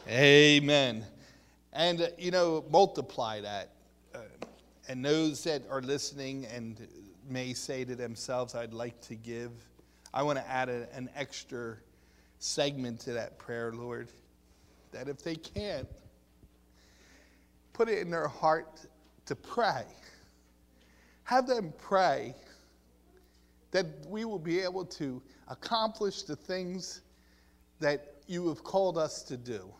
Amen. And, multiply that. And those that are listening and may say to themselves, I'd like to give. I want to add an extra segment to that prayer, Lord, that if they can't, put it in their heart to pray. Have them pray that we will be able to accomplish the things that you have called us to do.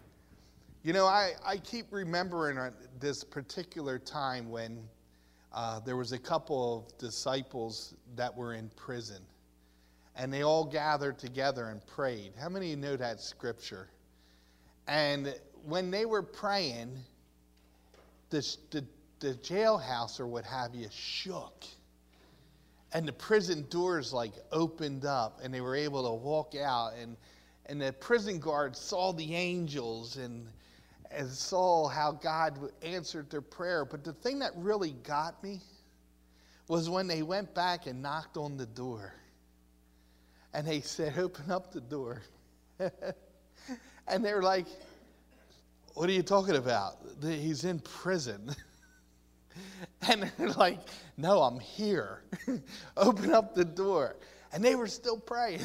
I keep remembering this particular time when there was a couple of disciples that were in prison. And they all gathered together and prayed. How many of you know that scripture? And when they were praying, the jailhouse or what have you shook. And the prison doors opened up and they were able to walk out. And the prison guards saw the angels and saw how God answered their prayer. But the thing that really got me was when they went back and knocked on the door. And they said, open up the door. And they were like, what are you talking about? He's in prison. And they're like, no, I'm here. Open up the door. And they were still praying.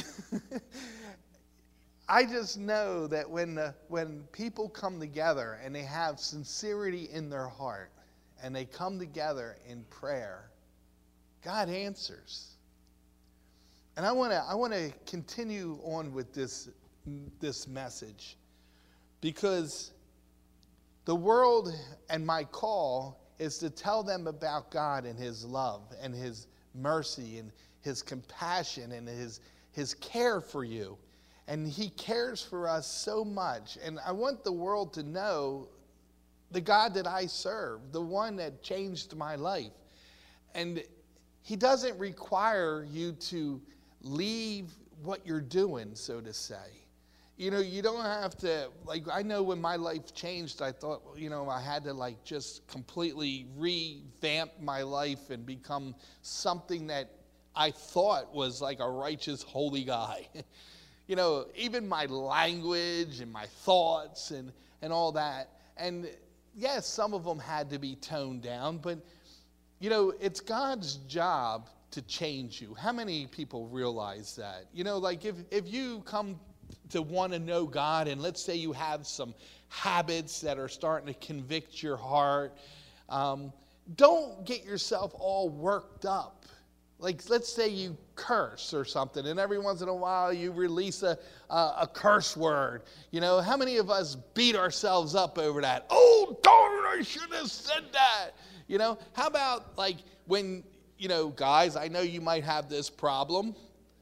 I just know that when people come together and they have sincerity in their heart and they come together in prayer, God answers. And I want to continue on with this message because the world and my call is to tell them about God and His love and His mercy and His compassion and His care for you. And He cares for us so much. And I want the world to know the God that I serve, the one that changed my life. And He doesn't require you to leave what you're doing, so to say. You don't have to, I know when my life changed, I thought, I had to just completely revamp my life and become something that I thought was a righteous, holy guy. Even my language and my thoughts and all that. And yes, some of them had to be toned down, but, it's God's job to change you. How many people realize that? If you come to want to know God, and let's say you have some habits that are starting to convict your heart, don't get yourself all worked up. Let's say you curse or something, and every once in a while you release a curse word. How many of us beat ourselves up over that? Oh, darn, I should have said that. How about when, guys, I know you might have this problem.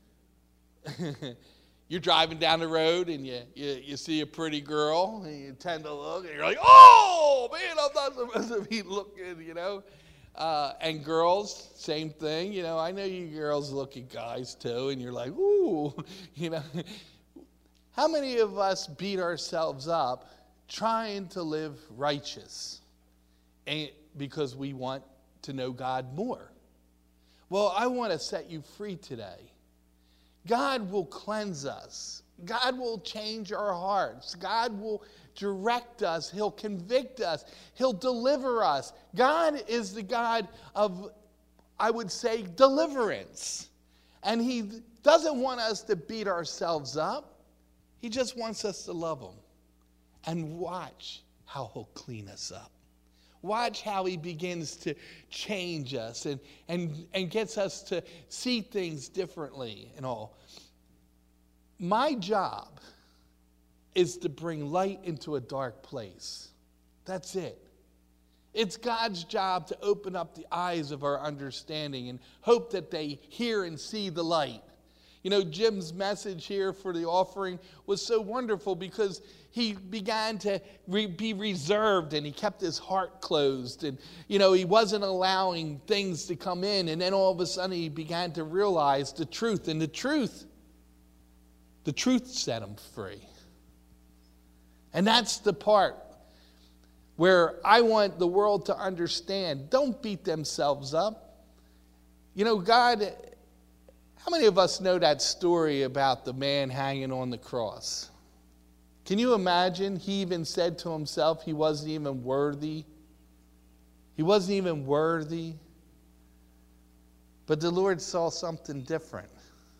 You're driving down the road and you see a pretty girl and you tend to look and you're like, oh, man, I'm not supposed to be looking, And girls, same thing. I know you girls look at guys too and you're like, ooh, How many of us beat ourselves up trying to live righteous because we want to know God more? Well, I want to set you free today. God will cleanse us. God will change our hearts. God will direct us. He'll convict us. He'll deliver us. God is the God of, I would say, deliverance. And He doesn't want us to beat ourselves up. He just wants us to love Him. And watch how He'll clean us up. Watch how He begins to change us and gets us to see things differently and all. My job is to bring light into a dark place. That's it. It's God's job to open up the eyes of our understanding and hope that they hear and see the light. Jim's message here for the offering was so wonderful because he began to be reserved and he kept his heart closed. And, he wasn't allowing things to come in. And then all of a sudden he began to realize the truth. And the truth set him free. And that's the part where I want the world to understand. Don't beat themselves up. God... How many of us know that story about the man hanging on the cross? Can you imagine? He even said to himself he wasn't even worthy. He wasn't even worthy. But the Lord saw something different.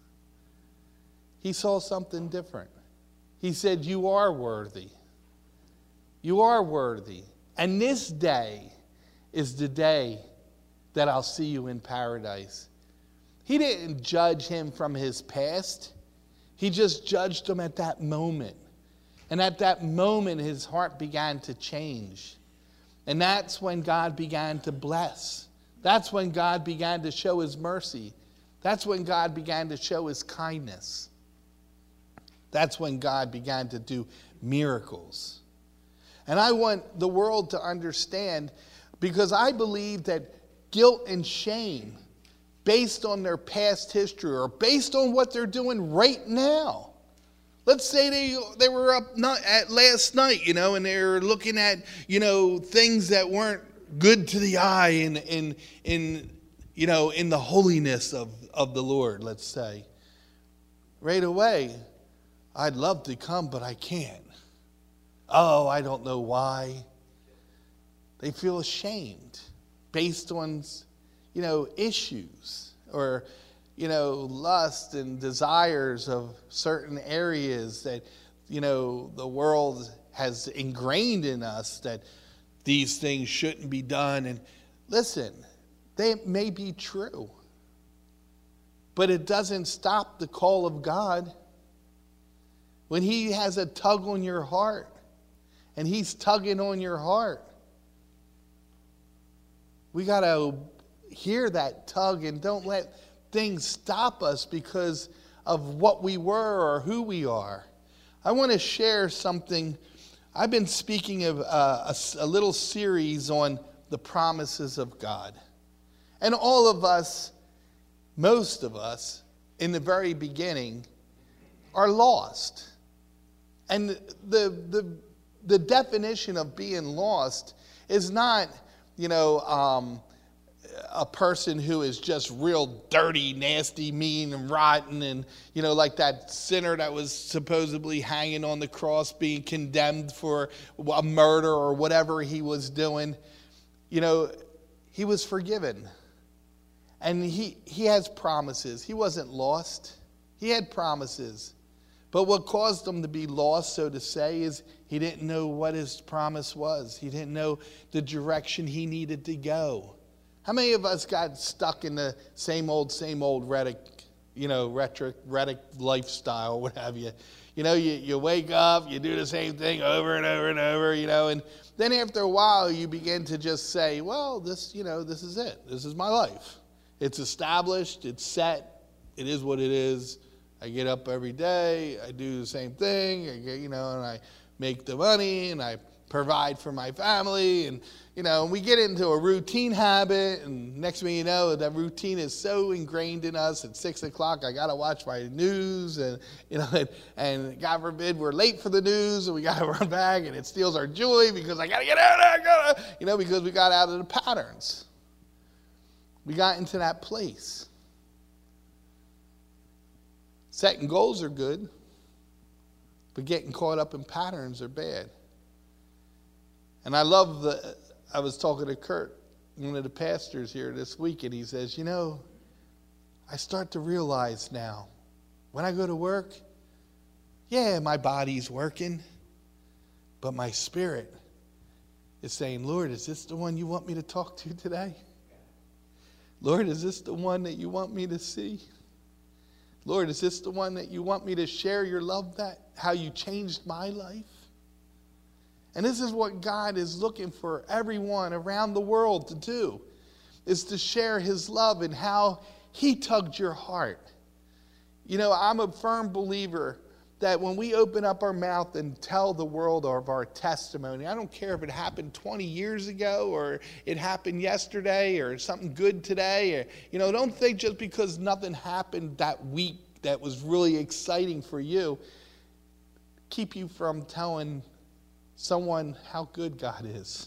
He saw something different. He said, you are worthy. You are worthy. And this day is the day that I'll see you in paradise. He didn't judge him from his past. He just judged him at that moment. And at that moment, his heart began to change. And that's when God began to bless. That's when God began to show his mercy. That's when God began to show his kindness. That's when God began to do miracles. And I want the world to understand, because I believe that guilt and shame, based on their past history or based on what they're doing right now. Let's say they were up at last night, and they were looking at, things that weren't good to the eye in the holiness of the Lord, let's say. Right away, I'd love to come, but I can't. Oh, I don't know why. They feel ashamed based on, issues or, lust and desires of certain areas that, the world has ingrained in us that these things shouldn't be done. And listen, they may be true, but it doesn't stop the call of God. When he has a tug on your heart, and he's tugging on your heart, we got to hear that tug and don't let things stop us because of what we were or who we are. I want to share something. I've been speaking of a little series on the promises of God. And all of us, most of us, in the very beginning, are lost. And the definition of being lost is not, a person who is just real dirty, nasty, mean, and rotten, and, like that sinner that was supposedly hanging on the cross being condemned for a murder or whatever he was doing. He was forgiven. And he has promises. He wasn't lost. He had promises. But what caused him to be lost, so to say, is he didn't know what his promise was. He didn't know the direction he needed to go. How many of us got stuck in the same old Reddick lifestyle, what have you? You wake up, you do the same thing over and over and over, and then after a while you begin to just say, well, this is it. This is my life. It's established, it's set, it is what it is. I get up every day, I do the same thing, and I make the money, and I provide for my family, and we get into a routine habit, and next thing you know, that routine is so ingrained in us. At 6 o'clock, I gotta watch my news, and and God forbid we're late for the news, and we gotta run back, and it steals our joy because I gotta get out of there, because we got out of the patterns. We got into that place. Setting goals are good, but getting caught up in patterns are bad. And I was talking to Kurt, one of the pastors here this week, and he says, I start to realize now, when I go to work, yeah, my body's working, but my spirit is saying, Lord, is this the one you want me to talk to today? Lord, is this the one that you want me to see? Lord, is this the one that you want me to share your love, that how you changed my life? And this is what God is looking for everyone around the world to do, is to share his love and how he tugged your heart. I'm a firm believer that when we open up our mouth and tell the world of our testimony, I don't care if it happened 20 years ago or it happened yesterday or something good today. Or, don't think just because nothing happened that week that was really exciting for you, keep you from telling someone how good God is.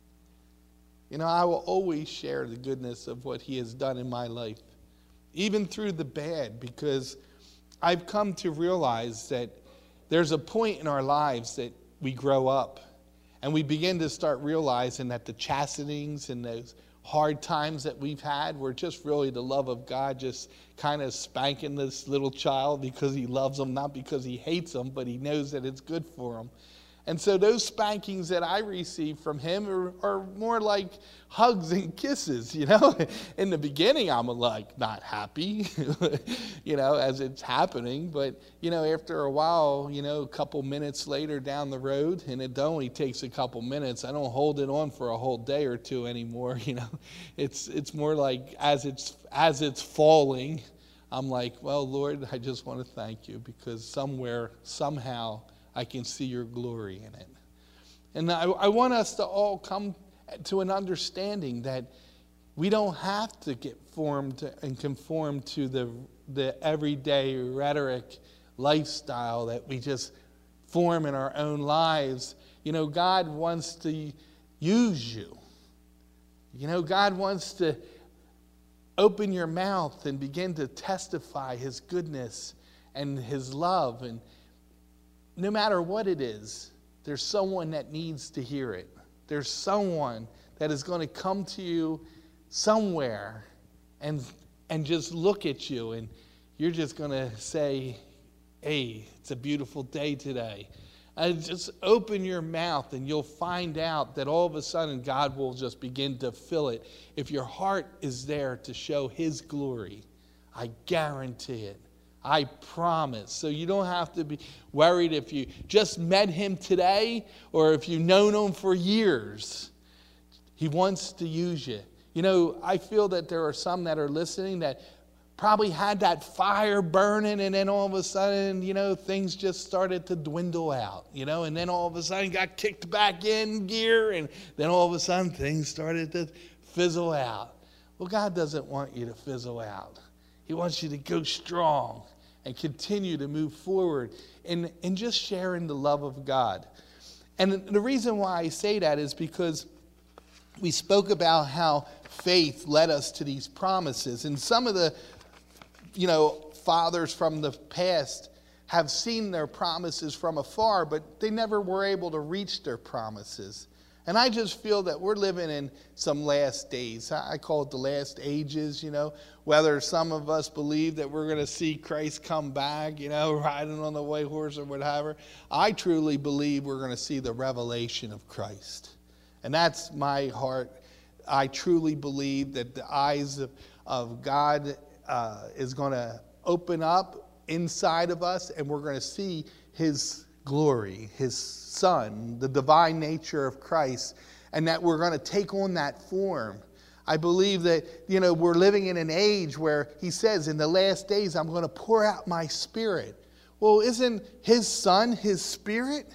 I will always share the goodness of what he has done in my life, even through the bad, because I've come to realize that there's a point in our lives that we grow up and we begin to start realizing that the chastenings and those hard times that we've had were just really the love of God just kind of spanking this little child because he loves them, not because he hates them, but he knows that it's good for them. And so those spankings that I receive from him are more like hugs and kisses, you know. In the beginning, I'm like not happy, you know, as it's happening. But, you know, after a while, you know, a couple minutes later down the road, and it only takes a couple minutes. I don't hold it on for a whole day or two anymore, you know. It's more like as it's falling, I'm like, well, Lord, I just want to thank you because somehow, I can see your glory in it. And I want us to all come to an understanding that we don't have to get formed and conform to the everyday rhetoric lifestyle that we just form in our own lives. You know, God wants to use you. You know, God wants to open your mouth and begin to testify his goodness and his love. And no matter what it is, there's someone that needs to hear it. There's someone that is going to come to you somewhere and just look at you, and you're just going to say, hey, it's a beautiful day today. And just open your mouth and you'll find out that all of a sudden God will just begin to fill it. If your heart is there to show his glory, I guarantee it. I promise. So you don't have to be worried if you just met him today or if you've known him for years. He wants to use you. You know, I feel that there are some that are listening that probably had that fire burning, and then all of a sudden, you know, things just started to dwindle out, you know, and then all of a sudden got kicked back in gear, and then all of a sudden things started to fizzle out. Well, God doesn't want you to fizzle out. He wants you to go strong and continue to move forward in just sharing the love of God. And the reason why I say that is because we spoke about how faith led us to these promises. And some of the, you know, fathers from the past have seen their promises from afar, but they never were able to reach their promises. And I just feel that we're living in some last days. I call it the last ages, you know. Whether some of us believe that we're going to see Christ come back, you know, riding on the white horse or whatever. I truly believe we're going to see the revelation of Christ. And that's my heart. I truly believe that the eyes of God is going to open up inside of us, and we're going to see his glory, his Son, the divine nature of Christ, and that we're going to take on that form. I believe that, you know, we're living in an age where he says, in the last days, I'm going to pour out my Spirit. Well, isn't his Son his Spirit?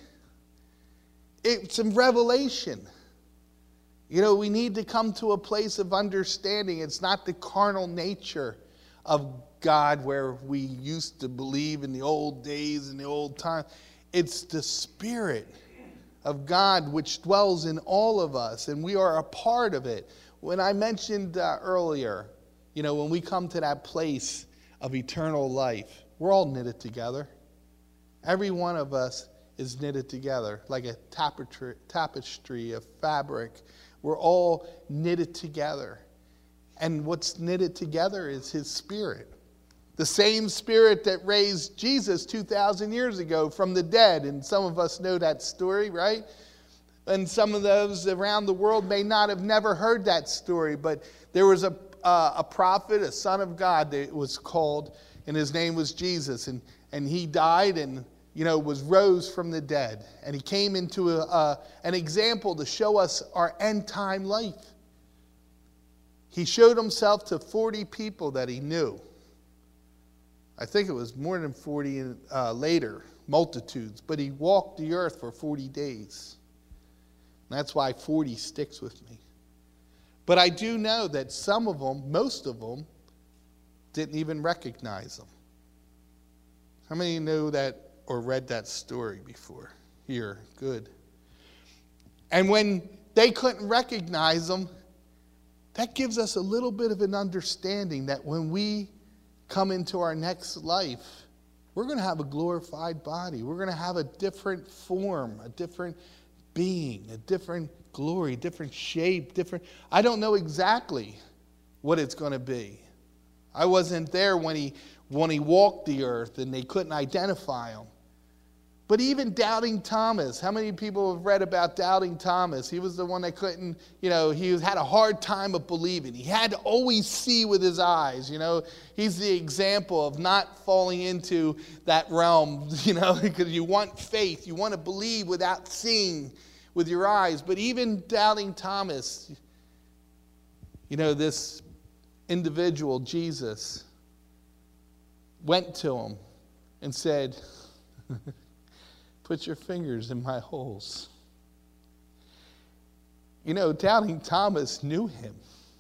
It's in Revelation. You know, we need to come to a place of understanding. It's not the carnal nature of God where we used to believe in the old days and the old time. It's the Spirit of God which dwells in all of us, and we are a part of it. When I mentioned earlier, you know, when we come to that place of eternal life, we're all knitted together. Every one of us is knitted together like a tapestry of fabric. We're all knitted together. And what's knitted together is his Spirit. The same Spirit that raised Jesus 2,000 years ago from the dead. And some of us know that story, right? And some of those around the world may not have never heard that story. But there was a prophet, a son of God that was called, and his name was Jesus. And he died and, you know, was rose from the dead. And he came into an example to show us our end time life. He showed himself to 40 people that he knew. I think it was more than 40 later, multitudes. But he walked the earth for 40 days. And that's why 40 sticks with me. But I do know that some of them, most of them, didn't even recognize him. How many know that or read that story before? Here, good. And when they couldn't recognize him, that gives us a little bit of an understanding that when we come into our next life, We're going to have a glorified body. We're going to have a different form, a different being, a different glory, different shape, different. I don't know exactly what it's going to be. I wasn't there when he walked the earth and they couldn't identify him. But even Doubting Thomas, how many people have read about Doubting Thomas? He was the one that couldn't, he had a hard time of believing. He had to always see with his eyes, He's the example of not falling into that realm, because you want faith. You want to believe without seeing with your eyes. But even Doubting Thomas, this individual, Jesus, went to him and said, put your fingers in my holes. Doubting Thomas knew him.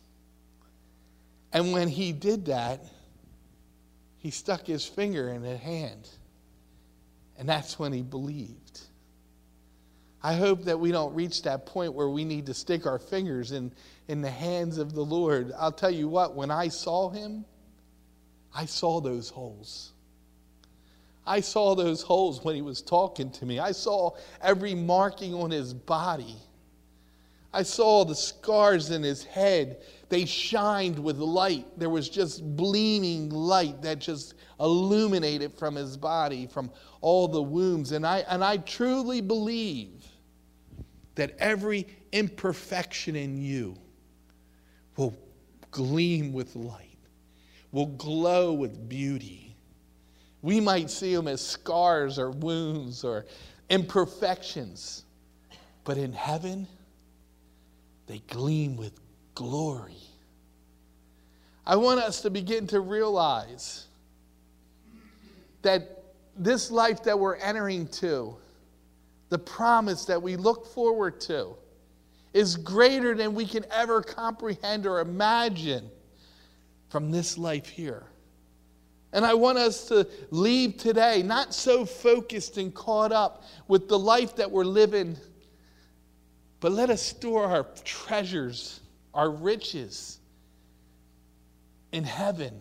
And when he did that, he stuck his finger in his hand. And that's when he believed. I hope that we don't reach that point where we need to stick our fingers in the hands of the Lord. I'll tell you what, when I saw him, I saw those holes. I saw those holes when he was talking to me. I saw every marking on his body. I saw the scars in his head. They shined with light. There was just gleaming light that just illuminated from his body, from all the wounds. And I truly believe that every imperfection in you will gleam with light, will glow with beauty. We might see them as scars or wounds or imperfections, but in heaven, they gleam with glory. I want us to begin to realize that this life that we're entering to, the promise that we look forward to, is greater than we can ever comprehend or imagine from this life here. And I want us to leave today not so focused and caught up with the life that we're living, but let us store our treasures, our riches in heaven.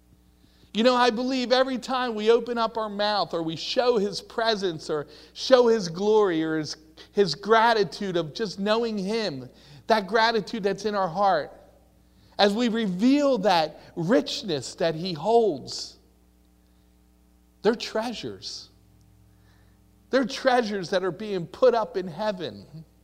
I believe every time we open up our mouth or we show his presence or show his glory or his gratitude of just knowing him, that gratitude that's in our heart, as we reveal that richness that he holds, they're treasures. They're treasures that are being put up in heaven.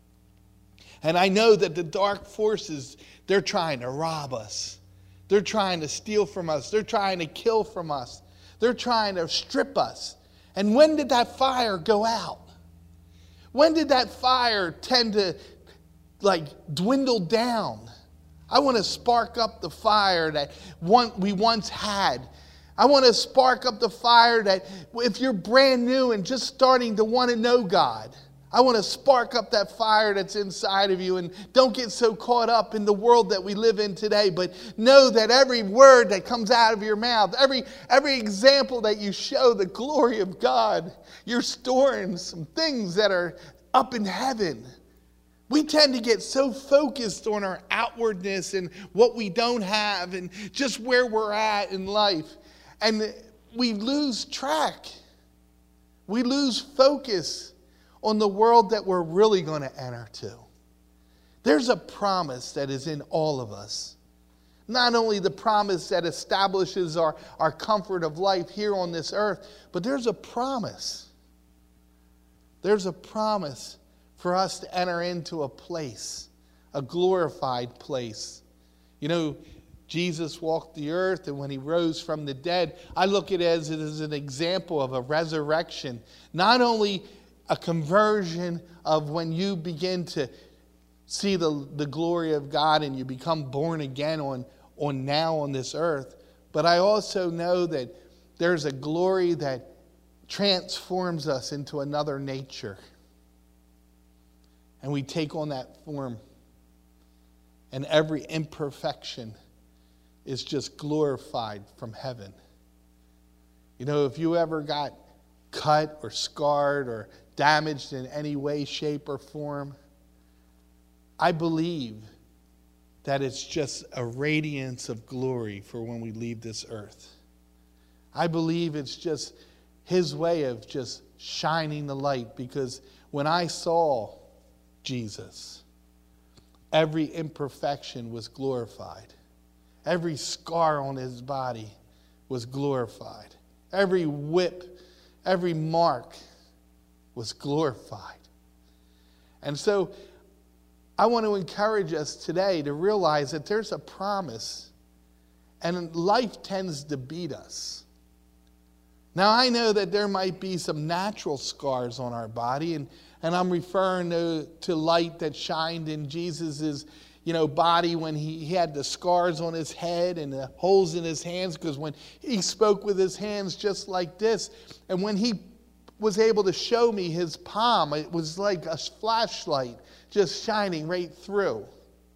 And I know that the dark forces, they're trying to rob us. They're trying to steal from us. They're trying to kill from us. They're trying to strip us. And when did that fire go out? When did that fire tend to dwindle down? I want to spark up the fire that we once had. I want to spark up the fire that if you're brand new and just starting to want to know God, I want to spark up that fire that's inside of you. And don't get so caught up in the world that we live in today, but know that every word that comes out of your mouth, every example that you show the glory of God, you're storing some things that are up in heaven. We tend to get so focused on our outwardness and what we don't have and just where we're at in life. And we lose track. We lose focus on the world that we're really going to enter to. There's a promise that is in all of us. Not only the promise that establishes our comfort of life here on this earth, but there's a promise. There's a promise for us to enter into a place, a glorified place. Jesus walked the earth, and when he rose from the dead, I look at it as an example of a resurrection. Not only a conversion of when you begin to see the glory of God and you become born again on now on this earth, but I also know that there's a glory that transforms us into another nature. And we take on that form, and every imperfection is just glorified from heaven. If you ever got cut or scarred or damaged in any way, shape, or form, I believe that it's just a radiance of glory for when we leave this earth. I believe it's just his way of just shining the light. Because when I saw Jesus, every imperfection was glorified. Every scar on his body was glorified. Every whip, every mark was glorified. And so I want to encourage us today to realize that there's a promise, and life tends to beat us. Now, I know that there might be some natural scars on our body, and I'm referring to light that shined in Jesus' body when he had the scars on his head and the holes in his hands, because when he spoke with his hands just like this, and when he was able to show me his palm, it was like a flashlight just shining right through.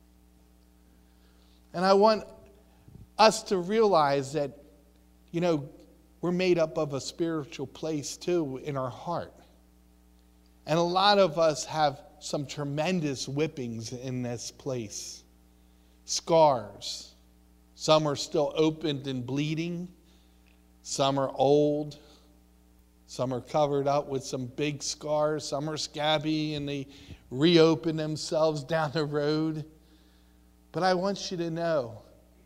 And I want us to realize that, we're made up of a spiritual place too in our heart. And a lot of us have some tremendous whippings in this place. Scars. Some are still opened and bleeding. Some are old. Some are covered up with some big scars. Some are scabby and they reopen themselves down the road. But I want you to know,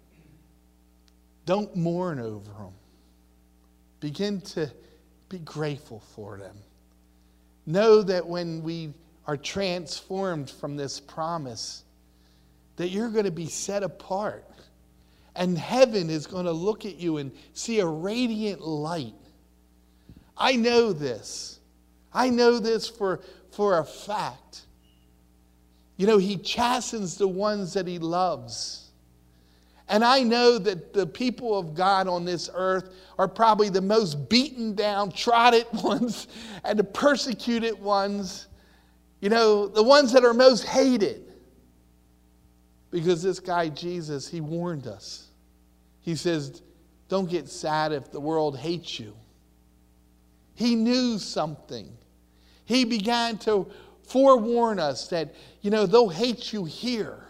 don't mourn over them. Begin to be grateful for them. Know that when we are transformed from this promise, that you're going to be set apart. And heaven is going to look at you and see a radiant light. I know this. I know this for a fact. He chastens the ones that he loves. And I know that the people of God on this earth are probably the most beaten down, trodden ones and the persecuted ones. The ones that are most hated. Because this guy Jesus, he warned us. He says, don't get sad if the world hates you. He knew something. He began to forewarn us that, they'll hate you here.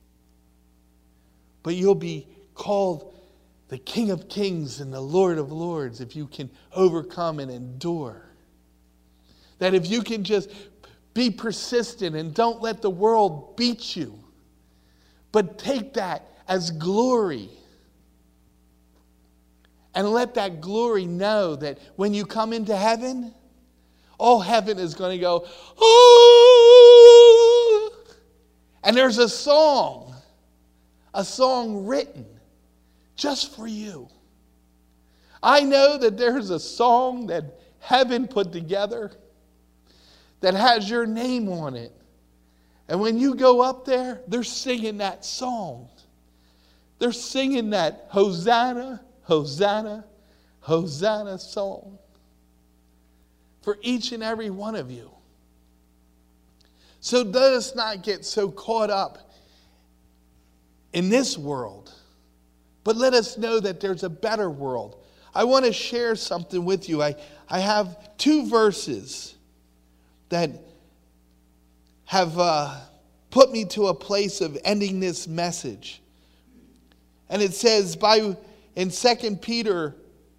But you'll be called the King of Kings and the Lord of Lords if you can overcome and endure. That if you can just be persistent and don't let the world beat you, but take that as glory. And let that glory know that when you come into heaven, all heaven is going to go, oh! And there's a song written just for you. I know that there's a song that heaven put together that has your name on it. And when you go up there, they're singing that song. They're singing that Hosanna, Hosanna, Hosanna song for each and every one of you. So let us not get so caught up in this world, but let us know that there's a better world. I want to share something with you. I have two verses that have put me to a place of ending this message. And it says in 2 Peter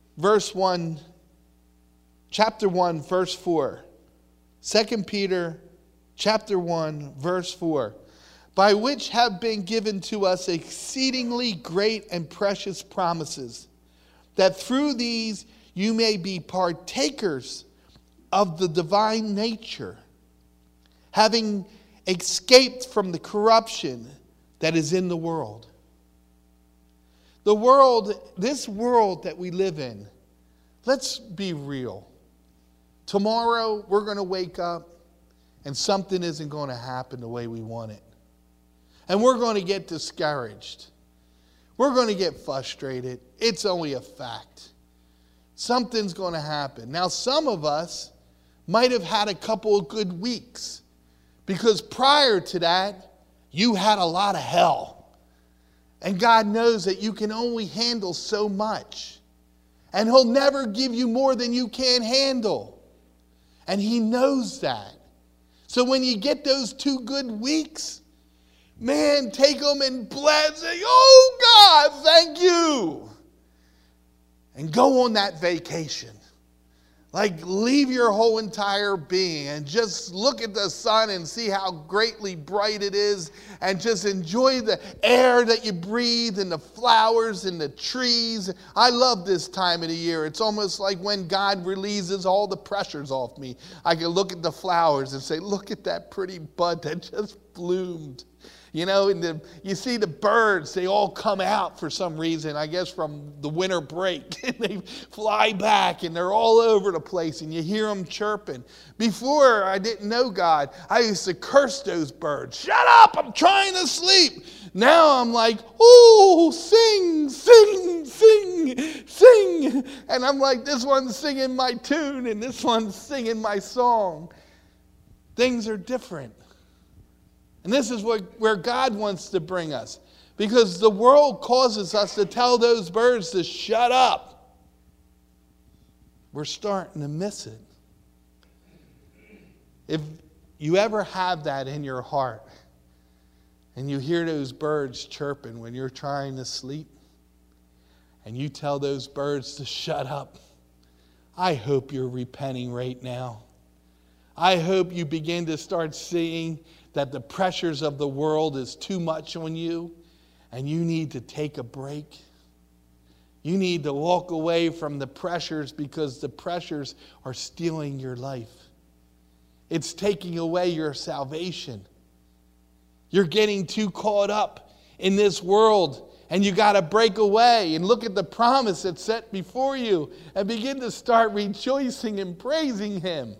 chapter 1, verse 4. 2 Peter chapter 1, verse 4. By which have been given to us exceedingly great and precious promises, that through these you may be partakers of the divine nature, having escaped from the corruption that is in the world. This world that we live in, let's be real. Tomorrow we're going to wake up and something isn't going to happen the way we want it. And we're going to get discouraged. We're going to get frustrated. It's only a fact. Something's going to happen. Now, some of us might have had a couple of good weeks, because prior to that, you had a lot of hell. And God knows that you can only handle so much. And He'll never give you more than you can handle. And He knows that. So when you get those 2 good weeks, man, take them and bless. Say, oh God, thank you. And go on that vacation. Like, leave your whole entire being and just look at the sun and see how greatly bright it is, and just enjoy the air that you breathe and the flowers and the trees. I love this time of the year. It's almost like when God releases all the pressures off me. I can look at the flowers and say, look at that pretty bud that just bloomed. You know, and you see the birds, they all come out for some reason, I guess from the winter break. And they fly back and they're all over the place and you hear them chirping. Before I didn't know God, I used to curse those birds. Shut up, I'm trying to sleep. Now I'm like, oh, sing, sing, sing, sing. And I'm like, this one's singing my tune and this one's singing my song. Things are different. And this is where God wants to bring us. Because the world causes us to tell those birds to shut up. We're starting to miss it. If you ever have that in your heart, and you hear those birds chirping when you're trying to sleep, and you tell those birds to shut up, I hope you're repenting right now. I hope you begin to start seeing that the pressures of the world is too much on you and you need to take a break. You need to walk away from the pressures because the pressures are stealing your life. It's taking away your salvation. You're getting too caught up in this world and you got to break away and look at the promise that's set before you and begin to start rejoicing and praising Him.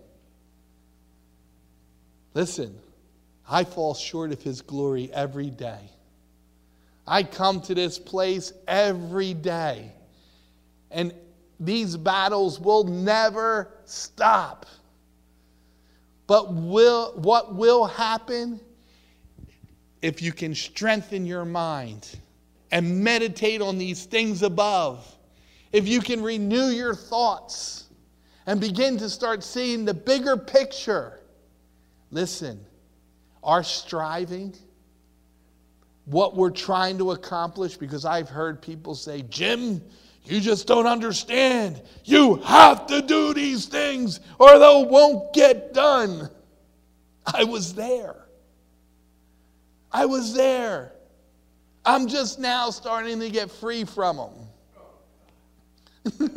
Listen, I fall short of His glory every day. I come to this place every day. And these battles will never stop. But what will happen if you can strengthen your mind and meditate on these things above? If you can renew your thoughts and begin to start seeing the bigger picture. Listen, our striving, what we're trying to accomplish, because I've heard people say, Jim, you just don't understand. You have to do these things or they won't get done. I was there. I'm just now starting to get free from them.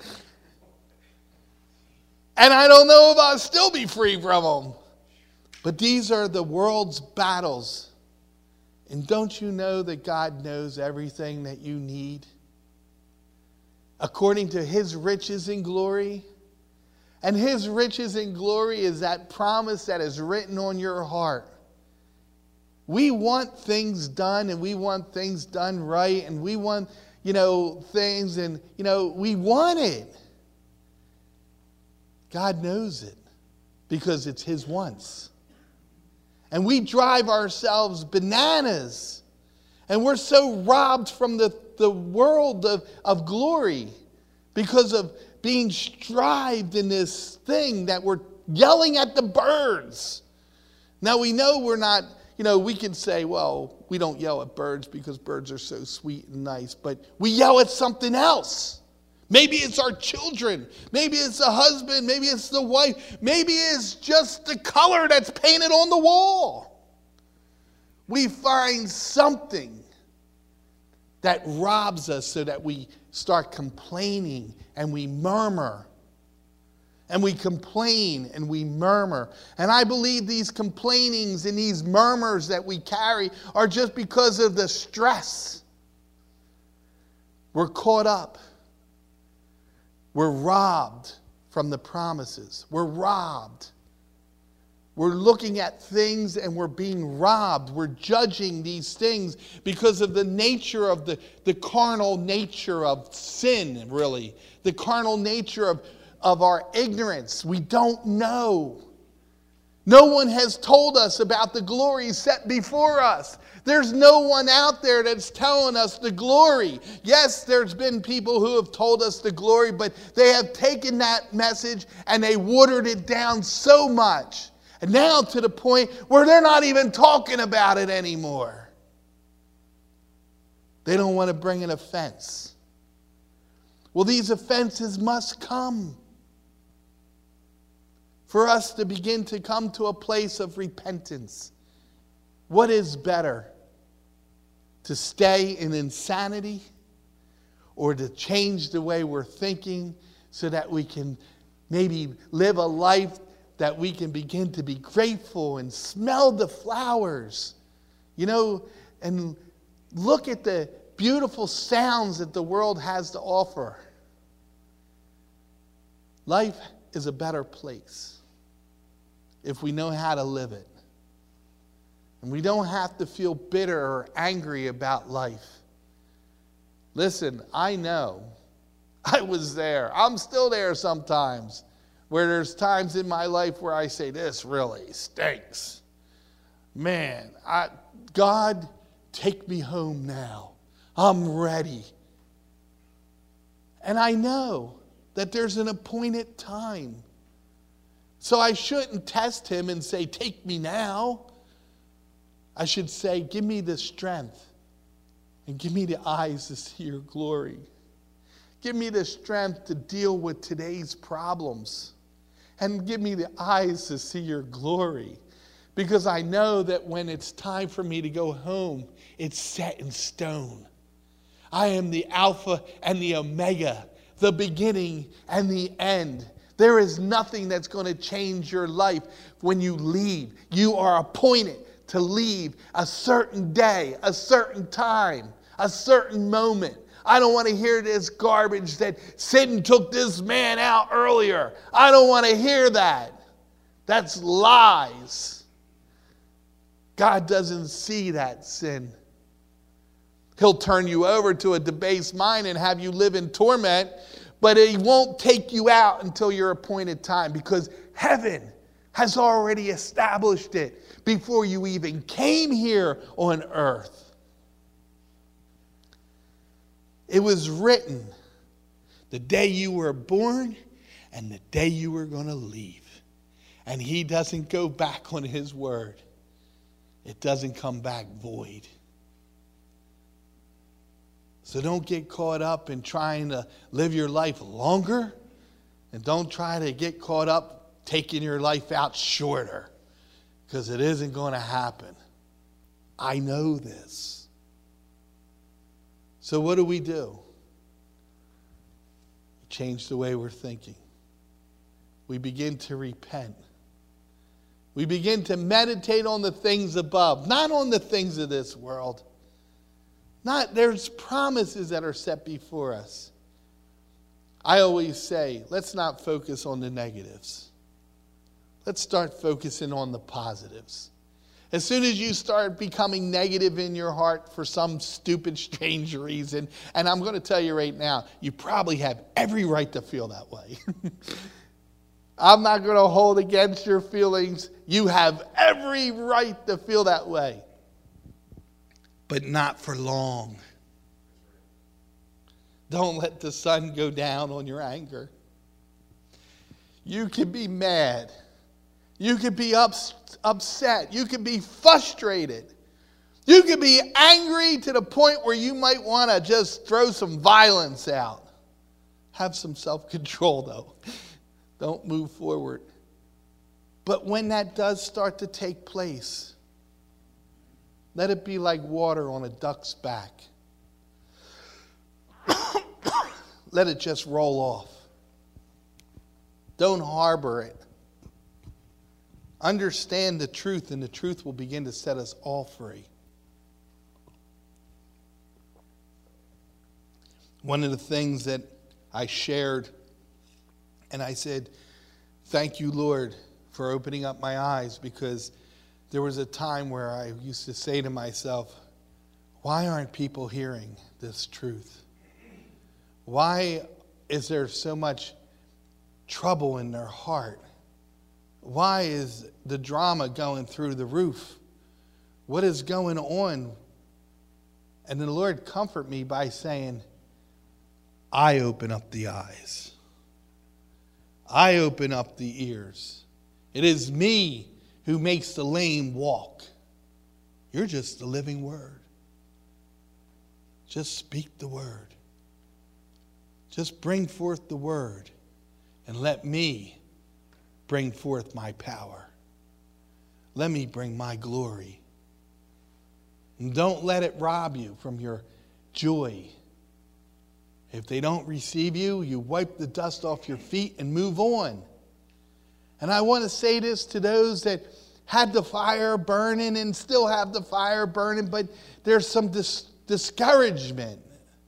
And I don't know if I'll still be free from them. But these are the world's battles. And don't you know that God knows everything that you need? According to His riches and glory. And His riches and glory is that promise that is written on your heart. We want things done and we want things done right. And we want, things and, we want it. God knows it because it's His wants. And we drive ourselves bananas. And we're so robbed from the world of glory because of being strived in this thing that we're yelling at the birds. Now we know we're not, we can say, well, we don't yell at birds because birds are so sweet and nice. But we yell at something else. Maybe it's our children. Maybe it's the husband. Maybe it's the wife. Maybe it's just the color that's painted on the wall. We find something that robs us so that we start complaining and we murmur. And we complain and we murmur. And I believe these complainings and these murmurs that we carry are just because of the stress. We're caught up. We're robbed from the promises. We're robbed. We're looking at things and we're being robbed. We're judging these things because of the nature of the carnal nature of sin, really. The carnal nature of our ignorance. We don't know. No one has told us about the glory set before us. There's no one out there that's telling us the glory. Yes, there's been people who have told us the glory, but they have taken that message and they watered it down so much. And now to the point where they're not even talking about it anymore. They don't want to bring an offense. Well, these offenses must come. for us to begin to come to a place of repentance. What is better? To stay in insanity or to change the way we're thinking so that we can maybe live a life that we can begin to be grateful and smell the flowers, and look at the beautiful sounds that the world has to offer. Life is a better place if we know how to live it. And we don't have to feel bitter or angry about life. Listen, I know. I was there. I'm still there sometimes. Where there's times in my life where I say, this really stinks. Man, God, take me home now. I'm ready. And I know that there's an appointed time. So I shouldn't test him and say, take me now. I should say, give me the strength and give me the eyes to see your glory. Give me the strength to deal with today's problems. And give me the eyes to see your glory. Because I know that when it's time for me to go home, it's set in stone. I am the Alpha and the Omega, the beginning and the end. There is nothing that's going to change your life when you leave. You are appointed to leave a certain day, a certain time, a certain moment. I don't want to hear this garbage that Satan took this man out earlier. I don't want to hear that. That's lies. God doesn't see that sin. He'll turn you over to a debased mind and have you live in torment, but he won't take you out until your appointed time, because heaven has already established it before you even came here on earth. It was written the day you were born and the day you were going to leave. And he doesn't go back on his word. It doesn't come back void. So don't get caught up in trying to live your life longer. And don't try to get caught up taking your life out shorter. Because it isn't going to happen. I know this. So what do? We change the way we're thinking. We begin to repent. We begin to meditate on the things above, not on the things of this world. There's promises that are set before us. I always say, let's not focus on the negatives. Let's start focusing on the positives. As soon as you start becoming negative in your heart for some stupid, strange reason, and I'm going to tell you right now, you probably have every right to feel that way. I'm not going to hold against your feelings. You have every right to feel that way. But not for long. Don't let the sun go down on your anger. You can be mad. You could be upset. You could be frustrated. You could be angry to the point where you might want to just throw some violence out. Have some self-control, though. Don't move forward. But when that does start to take place, let it be like water on a duck's back. Let it just roll off. Don't harbor it. Understand the truth, and the truth will begin to set us all free. One of the things that I shared, and I said, thank you, Lord, for opening up my eyes, because there was a time where I used to say to myself, why aren't people hearing this truth? Why is there so much trouble in their heart? Why is the drama going through the roof? What is going on? And the Lord comfort me by saying, I open up the eyes. I open up the ears. It is me who makes the lame walk. You're just the living word. Just speak the word. Just bring forth the word and let me bring forth my power. Let me bring my glory. And don't let it rob you from your joy. If they don't receive you, you wipe the dust off your feet and move on. And I want to say this to those that had the fire burning and still have the fire burning, but there's some discouragement.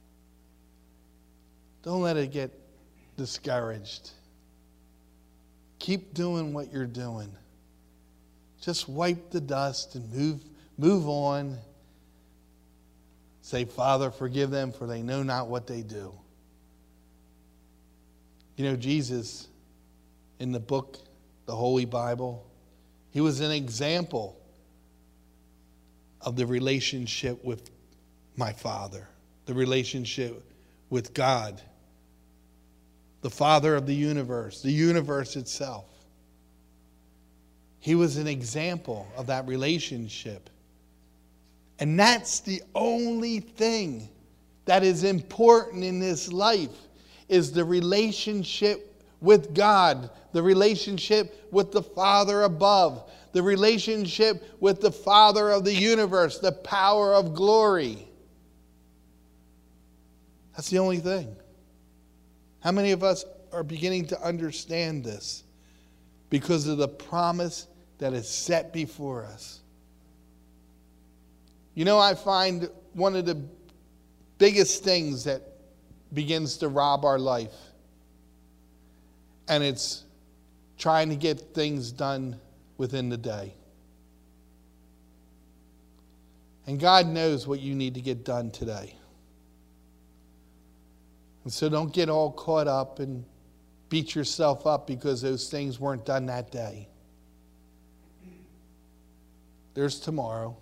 Don't let it get discouraged. Keep doing what you're doing. Just wipe the dust and move on. Say, Father, forgive them, for they know not what they do. You know, Jesus, in the book, the Holy Bible, he was an example of the relationship with my Father, the relationship with God, the Father of the universe itself. He was an example of that relationship. And that's the only thing that is important in this life, is the relationship with God, the relationship with the Father above, the relationship with the Father of the universe, the power of glory. That's the only thing. How many of us are beginning to understand this because of the promise that is set before us? You know, I find one of the biggest things that begins to rob our life, and it's trying to get things done within the day. And God knows what you need to get done today. And so don't get all caught up and beat yourself up because those things weren't done that day. There's tomorrow.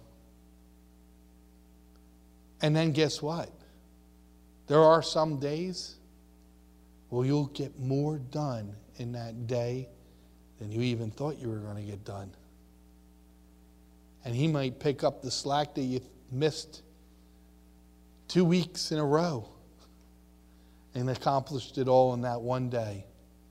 And then guess what? There are some days where you'll get more done in that day than you even thought you were going to get done. And he might pick up the slack that you missed 2 weeks in a row and accomplished it all in that one day.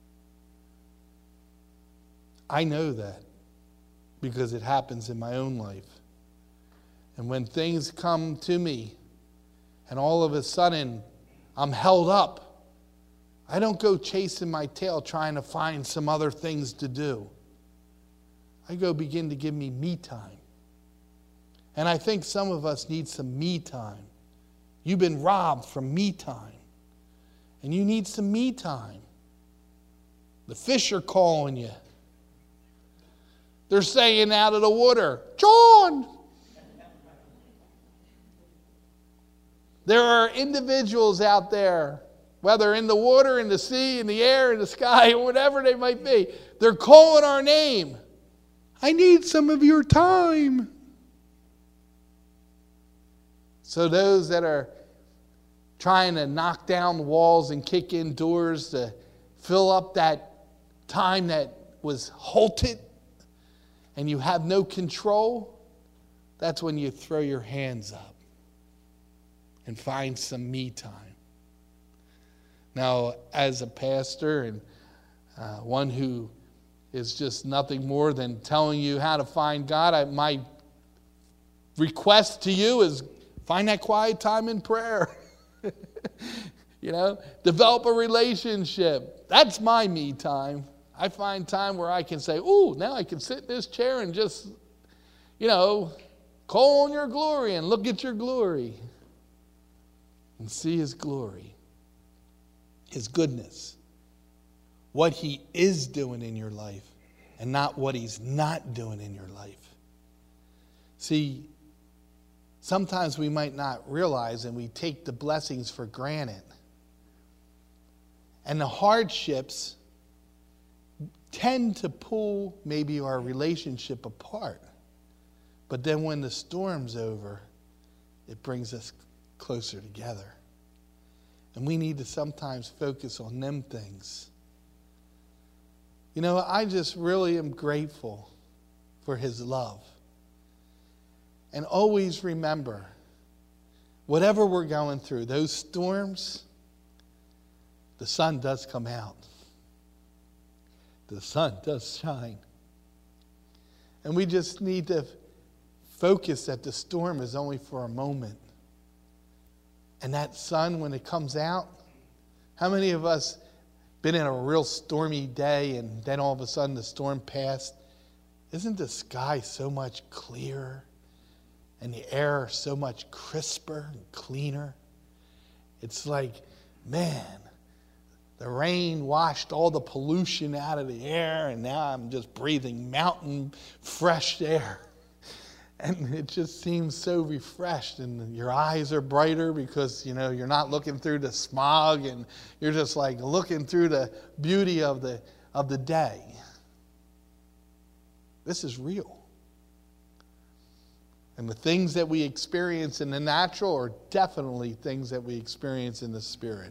I know that because it happens in my own life. And when things come to me and all of a sudden I'm held up, I don't go chasing my tail trying to find some other things to do. I go begin to give me time. And I think some of us need some me time. You've been robbed from me time. And you need some me time. The fish are calling you. They're saying out of the water, John! There are individuals out there, whether in the water, in the sea, in the air, in the sky, or whatever they might be, they're calling our name. I need some of your time. So those that are trying to knock down walls and kick in doors to fill up that time that was halted and you have no control, that's when you throw your hands up and find some me time. Now, as a pastor and one who is just nothing more than telling you how to find God, my request to you is find that quiet time in prayer. You know, develop a relationship. That's my me time. I find time where I can say, ooh, now I can sit in this chair and just, call on your glory and look at your glory and see his glory, his goodness, what he is doing in your life and not what he's not doing in your life. See, sometimes we might not realize and we take the blessings for granted. And the hardships tend to pull maybe our relationship apart. But then when the storm's over, it brings us closer together. And we need to sometimes focus on them things. I just really am grateful for his love. And always remember, whatever we're going through, those storms, the sun does come out. the sun does shine. And we just need to focus that the storm is only for a moment. And that sun, when it comes out, how many of us been in a real stormy day and then all of a sudden the storm passed? Isn't the sky so much clearer and the air so much crisper and cleaner? It's like, man, the rain washed all the pollution out of the air and now I'm just breathing mountain fresh air. And it just seems so refreshed, and your eyes are brighter because, you're not looking through the smog, and you're just like looking through the beauty of the day. This is real. And the things that we experience in the natural are definitely things that we experience in the spirit.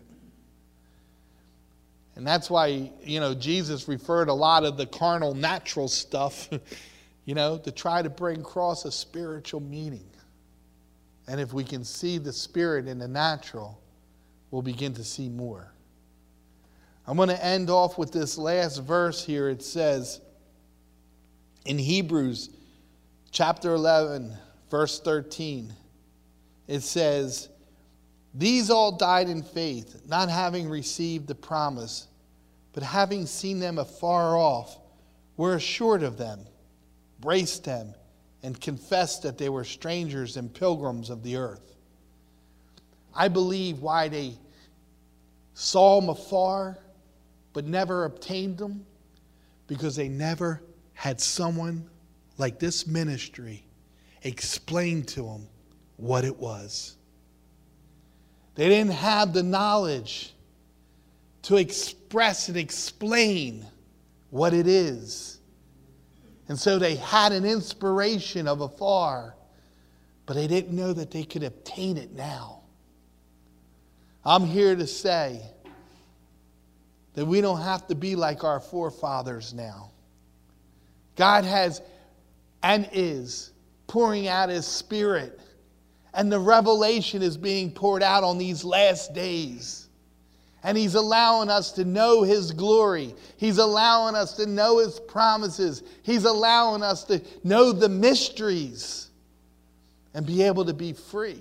And that's why, Jesus referred a lot of the carnal, natural stuff to try to bring across a spiritual meaning. And if we can see the spirit in the natural, we'll begin to see more. I'm going to end off with this last verse here. It says in Hebrews chapter 11, verse 13, it says, "These all died in faith, not having received the promise, but having seen them afar off, were assured of them, embraced them, and confessed that they were strangers and pilgrims of the earth." I believe why they saw them afar but never obtained them, because they never had someone like this ministry explain to them what it was. They didn't have the knowledge to express and explain what it is. And so they had an inspiration of afar, but they didn't know that they could obtain it now. I'm here to say that we don't have to be like our forefathers now. God has and is pouring out His Spirit, and the revelation is being poured out on these last days. And He's allowing us to know His glory. He's allowing us to know His promises. He's allowing us to know the mysteries and be able to be free,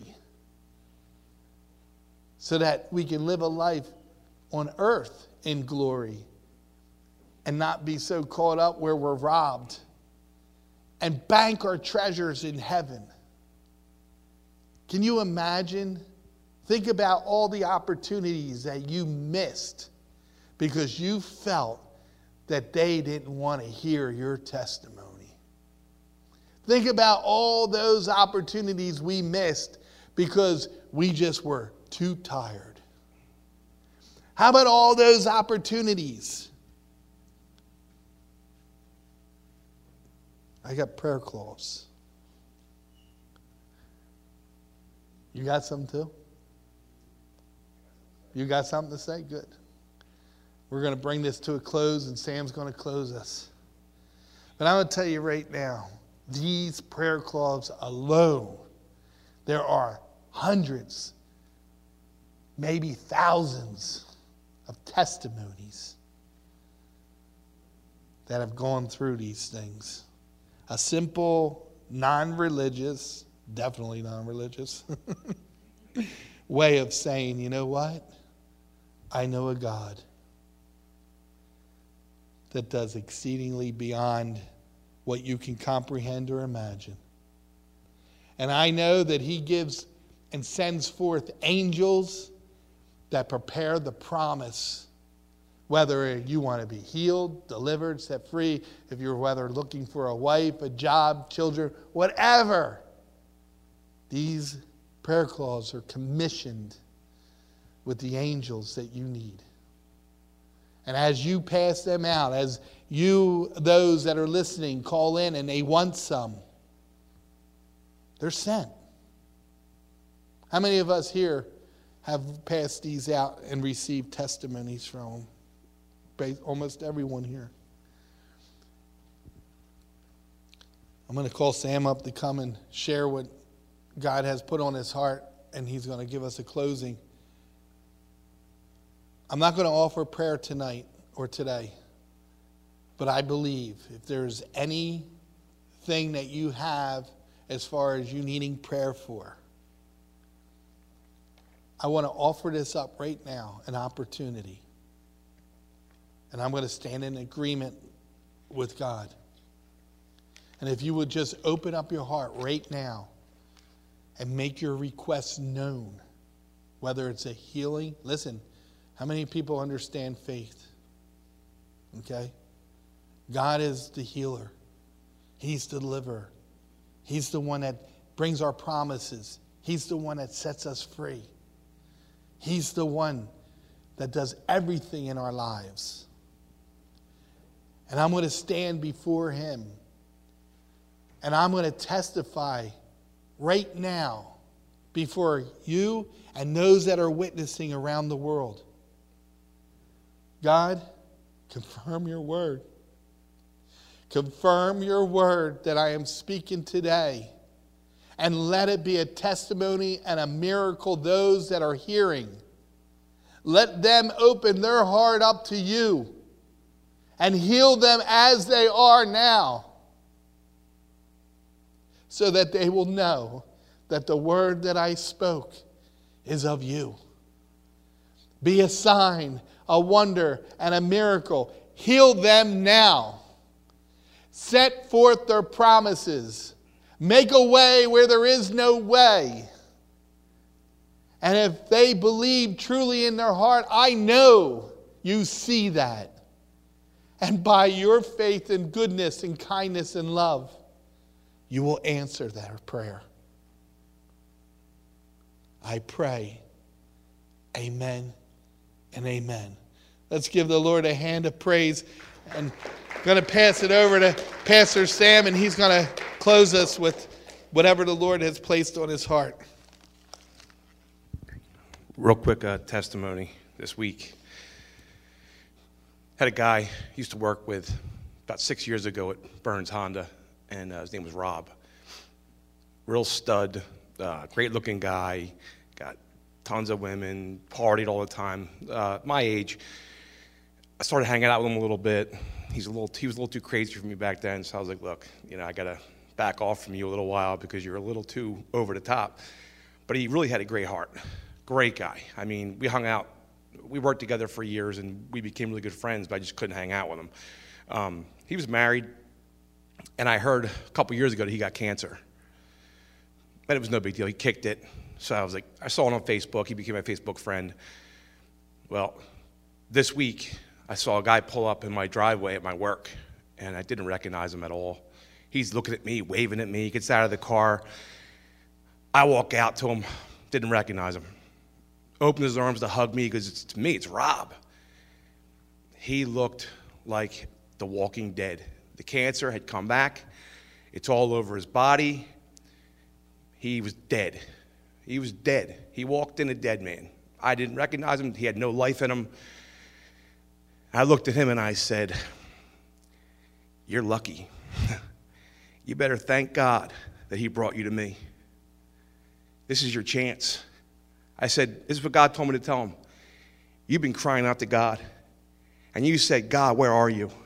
so that we can live a life on earth in glory and not be so caught up where we're robbed, and bank our treasures in heaven. Can you imagine? Think about all the opportunities that you missed because you felt that they didn't want to hear your testimony. Think about all those opportunities we missed because we just were too tired. How about all those opportunities? I got prayer cloths. You got some too? You got something to say? Good. We're going to bring this to a close, and Sam's going to close us. But I'm going to tell you right now, these prayer cloths alone, there are hundreds, maybe thousands of testimonies that have gone through these things. A simple, non-religious, definitely non-religious way of saying, you know what? I know a God that does exceedingly beyond what you can comprehend or imagine. And I know that He gives and sends forth angels that prepare the promise, whether you want to be healed, delivered, set free, if you're whether looking for a wife, a job, children, whatever. These prayer cloths are commissioned with the angels that you need. And as you pass them out, as you, those that are listening, call in and they want some, they're sent. How many of us here have passed these out and received testimonies from them? Almost everyone here. I'm going to call Sam up to come and share what God has put on his heart, and he's going to give us a closing. I'm not going to offer prayer tonight or today. But I believe if there's anything that you have as far as you needing prayer for, I want to offer this up right now, an opportunity. And I'm going to stand in agreement with God. And if you would just open up your heart right now and make your requests known, whether it's a healing. Listen, how many people understand faith? Okay? God is the healer. He's the deliverer. He's the one that brings our promises. He's the one that sets us free. He's the one that does everything in our lives. And I'm going to stand before him. And I'm going to testify right now before you and those that are witnessing around the world. God, confirm your word. Confirm your word that I am speaking today. And let it be a testimony and a miracle those that are hearing. Let them open their heart up to you and heal them as they are now, so that they will know that the word that I spoke is of you. Be a sign, a wonder, and a miracle. Heal them now. Set forth their promises. Make a way where there is no way. And if they believe truly in their heart, I know you see that. And by your faith and goodness and kindness and love, you will answer that prayer. I pray. Amen and amen. Let's give the Lord a hand of praise. And I'm going to pass it over to Pastor Sam, and he's going to close us with whatever the Lord has placed on his heart. Real quick testimony this week. Had a guy I used to work with about 6 years ago at Burns Honda, and his name was Rob. Real stud, great looking guy, got tons of women, partied all the time. My age, I started hanging out with him a little bit. He was a little too crazy for me back then, so I was like, look, I got to back off from you a little while because you're a little too over the top. But he really had a great heart. Great guy. I mean, we hung out. We worked together for years, and we became really good friends, but I just couldn't hang out with him. He was married, and I heard a couple years ago that he got cancer. But it was no big deal. He kicked it. So I was like, I saw it on Facebook. He became my Facebook friend. Well, this week, I saw a guy pull up in my driveway at my work, and I didn't recognize him at all. He's looking at me, waving at me. He gets out of the car. I walk out to him, didn't recognize him. Opened his arms to hug me because to me, it's Rob. He looked like the Walking Dead. The cancer had come back. It's all over his body. He was dead. He was dead. He walked in a dead man. I didn't recognize him. He had no life in him. I looked at him and I said, you're lucky. You better thank God that he brought you to me. This is your chance. I said, this is what God told me to tell him. You've been crying out to God, and you said, God, where are you?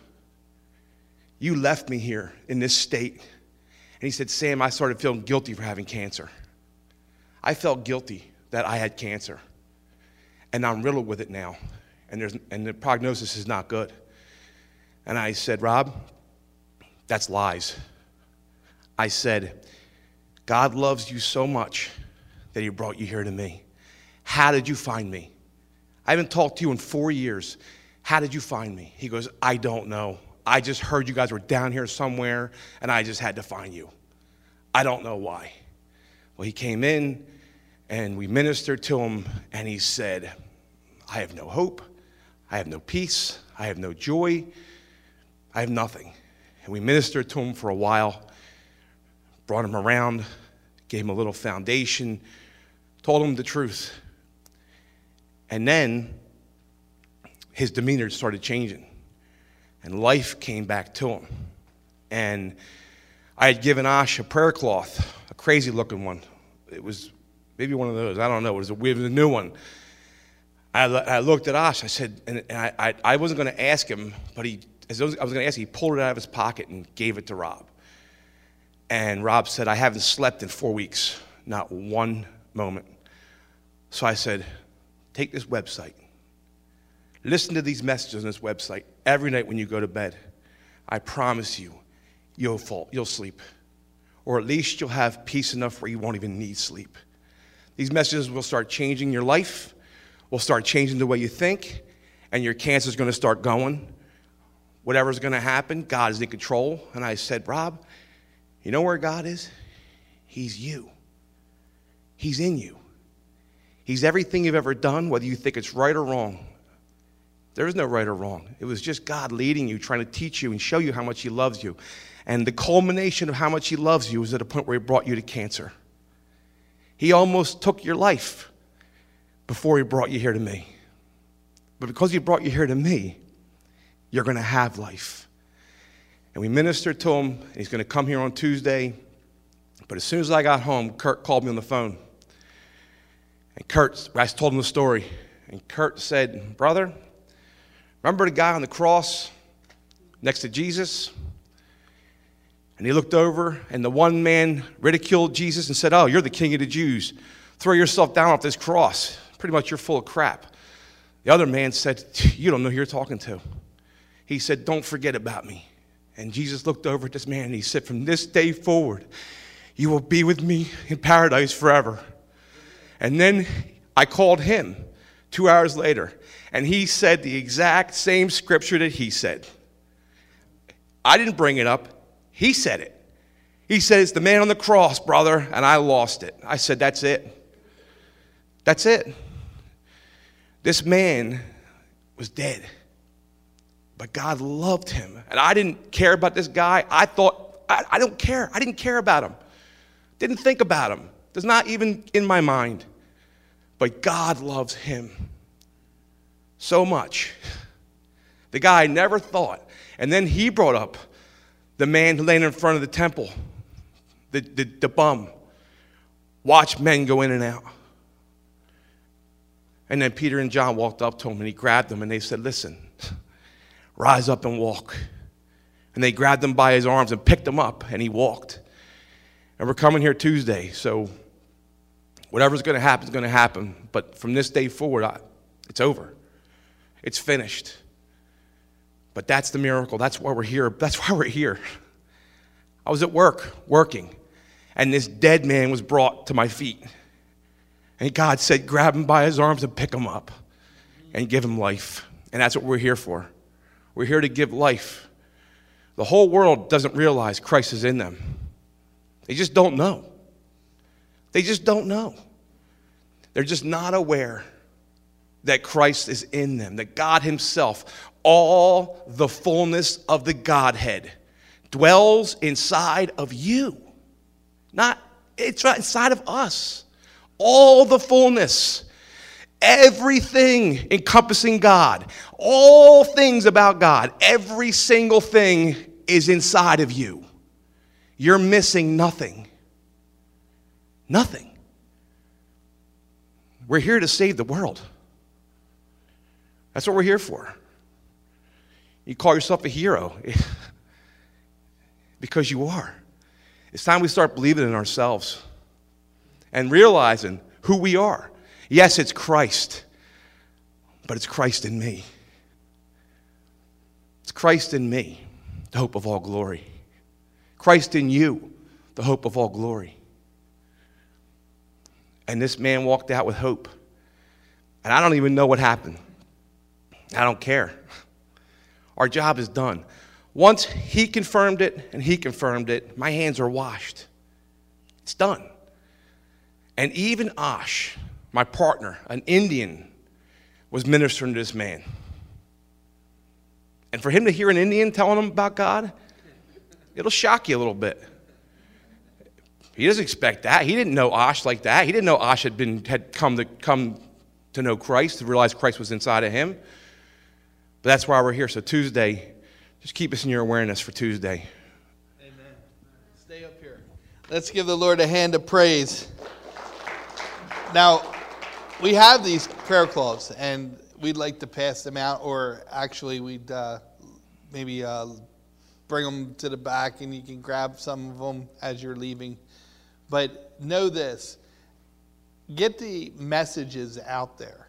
You left me here in this state. And he said, Sam, I started feeling guilty for having cancer. I felt guilty that I had cancer, and I'm riddled with it now, and the prognosis is not good. And I said, Rob, that's lies. I said, God loves you so much that he brought you here to me. How did you find me? I haven't talked to you in 4 years. How did you find me? He goes, I don't know. I just heard you guys were down here somewhere, and I just had to find you. I don't know why. Well, he came in, and we ministered to him, and he said, I have no hope. I have no peace. I have no joy. I have nothing. And we ministered to him for a while, brought him around, gave him a little foundation, told him the truth. And then his demeanor started changing, and life came back to him. And I had given Ash a prayer cloth, a crazy looking one. It was maybe one of those. I don't know. It was a new one. I looked at Ash. I said, and I wasn't going to ask him, but as I was going to ask, he pulled it out of his pocket and gave it to Rob. And Rob said, I haven't slept in 4 weeks, not one moment. So I said, take this website. Listen to these messages on this website every night when you go to bed. I promise you, you'll sleep. Or at least you'll have peace enough where you won't even need sleep. These messages will start changing your life, will start changing the way you think, and your cancer is going to start going. Whatever's going to happen, God is in control. And I said, Rob, you know where God is? He's you. He's in you. He's everything you've ever done, whether you think it's right or wrong. There is no right or wrong. It was just God leading you, trying to teach you and show you how much he loves you. And the culmination of how much he loves you was at a point where he brought you to cancer. He almost took your life before he brought you here to me. But because he brought you here to me, you're going to have life. And we ministered to him. He's going to come here on Tuesday. But as soon as I got home, Kurt called me on the phone. And I told him the story. And Kurt said, brother, remember the guy on the cross next to Jesus? And he looked over, and the one man ridiculed Jesus and said, oh, you're the king of the Jews. Throw yourself down off this cross. Pretty much you're full of crap. The other man said, you don't know who you're talking to. He said, don't forget about me. And Jesus looked over at this man, and he said, from this day forward, you will be with me in paradise forever. And then I called him 2 hours later, and he said the exact same scripture that he said. I didn't bring it up. He said it. He said, it's the man on the cross, brother, and I lost it. I said, that's it. That's it. This man was dead, but God loved him. And I didn't care about this guy. I thought, I don't care. I didn't care about him. Didn't think about him. It's not even in my mind. But God loves him so much. The guy I never thought. And then he brought up the man laying in front of the temple, the bum. Watch men go in and out. And then Peter and John walked up to him, and he grabbed him, and they said, listen, rise up and walk. And they grabbed him by his arms and picked him up, and he walked. And we're coming here Tuesday, so whatever's going to happen is going to happen. But from this day forward, it's over. It's finished. But that's the miracle. That's why we're here. That's why we're here. I was at work, working, and this dead man was brought to my feet. And God said, grab him by his arms and pick him up and give him life. And that's what we're here for. We're here to give life. The whole world doesn't realize Christ is in them. They just don't know. They just don't know. They're just not aware that Christ is in them, that God himself, all the fullness of the Godhead, dwells inside of you. It's right inside of us. All the fullness, everything encompassing God, all things about God, every single thing is inside of you. You're missing nothing. Nothing. We're here to save the world. That's what we're here for. You call yourself a hero because you are. It's time we start believing in ourselves and realizing who we are. Yes, it's Christ, but it's Christ in me. It's Christ in me, the hope of all glory. Christ in you, the hope of all glory. And this man walked out with hope. And I don't even know what happened. I don't care. Our job is done. Once he confirmed it and he confirmed it, my hands are washed. It's done. And even Ash, my partner, an Indian, was ministering to this man. And for him to hear an Indian telling him about God, it'll shock you a little bit. He doesn't expect that. He didn't know Ash like that. He didn't know Ash had come to know Christ, to realize Christ was inside of him. But that's why we're here. So Tuesday, just keep us in your awareness for Tuesday. Amen. Stay up here. Let's give the Lord a hand of praise. Now, we have these prayer cloths, and we'd like to pass them out, or actually we'd maybe bring them to the back and you can grab some of them as you're leaving. But know this, get the messages out there.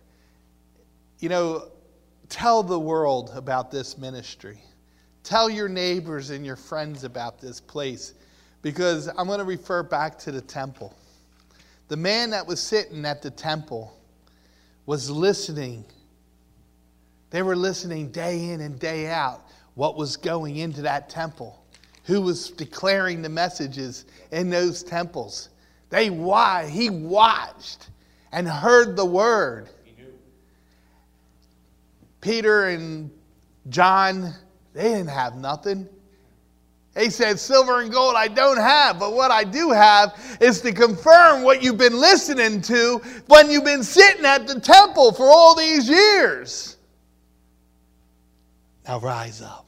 Tell the world about this ministry. Tell your neighbors and your friends about this place, because I'm going to refer back to the temple. The man that was sitting at the temple was listening. They were listening day in and day out what was going into that temple, who was declaring the messages in those temples. He watched and heard the word. Peter and John, they didn't have nothing. They said, silver and gold I don't have, but what I do have is to confirm what you've been listening to when you've been sitting at the temple for all these years. Now rise up.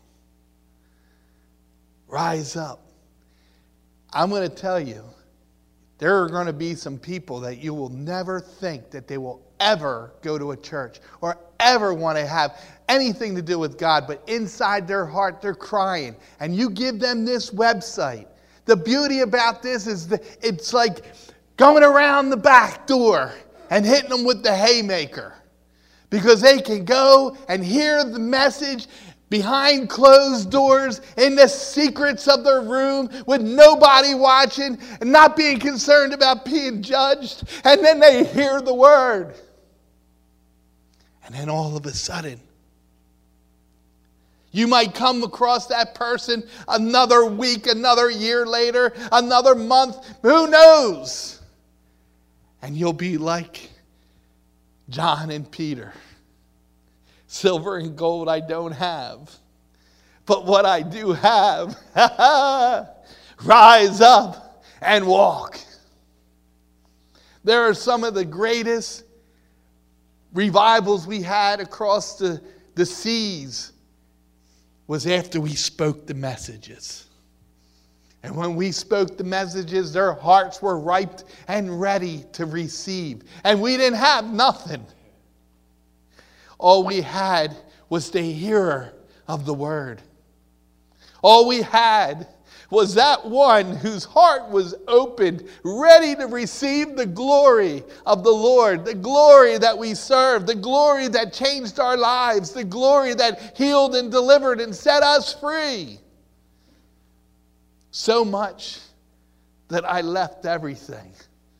Rise up. I'm going to tell you, there are going to be some people that you will never think that they will ever go to a church or ever want to have anything to do with God, but inside their heart they're crying. And you give them this website. The beauty about this is that it's like going around the back door and hitting them with the haymaker, because they can go and hear the message behind closed doors in the secrets of their room with nobody watching and not being concerned about being judged. And then they hear the word. And then all of a sudden, you might come across that person another week, another year later, another month, who knows? And you'll be like John and Peter. Silver and gold I don't have, but what I do have, rise up and walk. There are some of the greatest revivals we had across the seas was after we spoke the messages. And when we spoke the messages, their hearts were ripe and ready to receive. And we didn't have nothing. All we had was the hearer of the word. All we had was that one whose heart was opened, ready to receive the glory of the Lord, the glory that we serve, the glory that changed our lives, the glory that healed and delivered and set us free. So much that I left everything.